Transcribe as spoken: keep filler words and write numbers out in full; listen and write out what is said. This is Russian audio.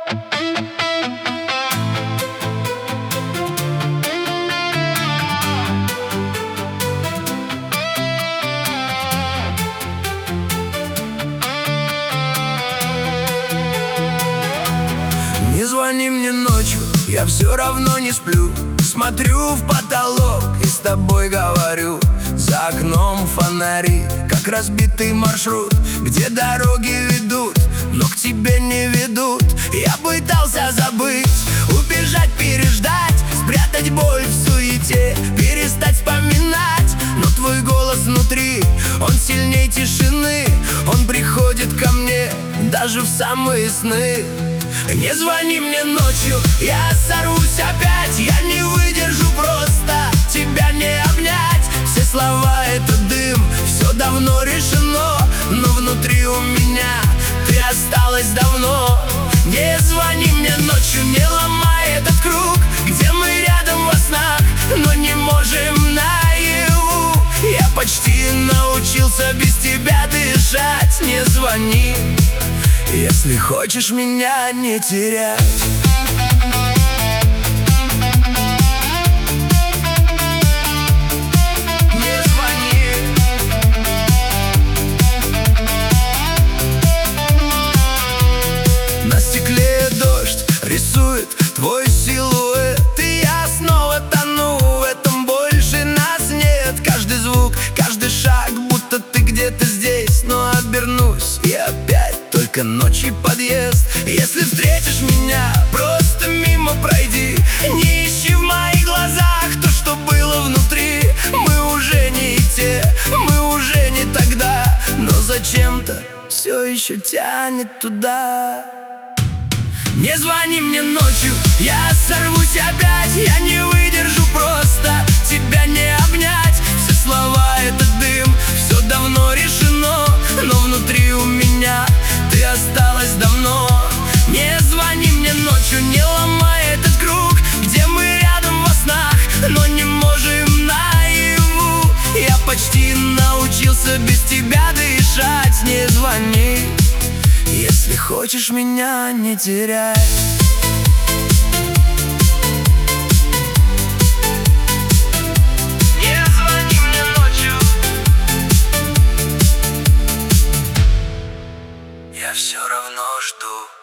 Не звони мне ночью, я все равно не сплю. Смотрю в потолок и с тобой говорю. За окном фонари, как разбитый маршрут, где дороги ведут, но к тебе не ведут. Я пытался забыть, убежать, переждать, спрятать боль в суете, перестать вспоминать. Но твой голос внутри, он сильней тишины. Он приходит ко мне даже в самые сны. Не звони мне ночью, я сорвусь опять. Я не выдержу просто тебя не обнять. Все слова — это дым, все давно решено, но внутри у меня ты осталась давно. Не звони мне ночью, не ломай этот круг, где мы рядом во снах, но не можем наяву. Я почти научился без тебя дышать. Не звони, если хочешь меня не терять. Не звони. На стекле дождь рисует твой силуэт, и я снова тону в этом, больше нас нет. Каждый звук, каждый шаг, будто ты где-то здесь. Но обернусь и опять только ночи подъезд. Если встретишь меня, просто мимо пройди. Не ищи в моих глазах то, что было внутри. Мы уже не те, мы уже не тогда, но зачем-то все еще тянет туда. Не звони мне ночью, я сорвусь опять. Я не выдержу просто тебя не обнять. Все слова — это дым, все давно решено, но внутри у меня ты осталась давно. Не звони мне ночью, не ломай этот круг, где мы рядом во снах, но не можем наяву. Я почти научился без тебя дышать. Не звони, если хочешь меня не терять. Не звони мне ночью, я все равно жду.